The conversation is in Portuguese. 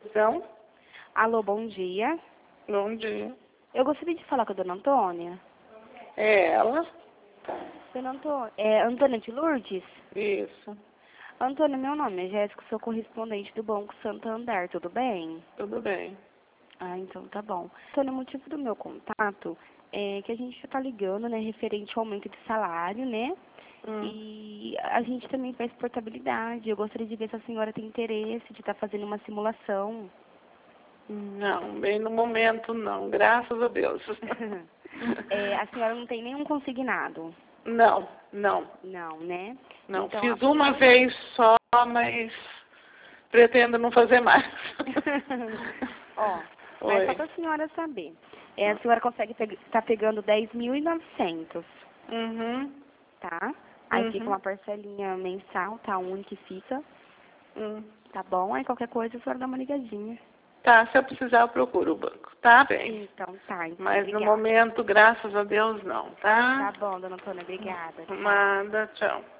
Recepção. Alô, bom dia. Bom dia. Eu gostaria de falar com a dona Antônia. É ela? Dona Antônia, Antônia de Lourdes? Isso. Antônia, meu nome é Jéssica, sou correspondente do Banco Santander, tudo bem? Tudo bem. Ah, então tá bom. Antônia, o motivo do meu contato é que a gente já tá ligando, né, referente ao aumento de salário, né? E a gente também faz portabilidade. Eu gostaria de ver se a senhora tem interesse de estar fazendo uma simulação. Não, bem no momento não, graças a Deus. A senhora não tem nenhum consignado? Não, não, Não, né? não. Então, Fiz uma vez só, mas pretendo não fazer mais. Ó, mas Oi. só para a senhora saber. A senhora consegue estar pegando 10.900, Uhum. tá? Aí fica uma parcelinha mensal, tá? Única e fica. Tá bom? Aí qualquer coisa a senhora dá uma ligadinha. Tá, se eu precisar eu procuro o banco. Tá bem. Então tá, então Mas no obrigada. momento, graças a Deus, não, tá? Tá bom, dona Antônia, obrigada. Tchau. Nada, tchau.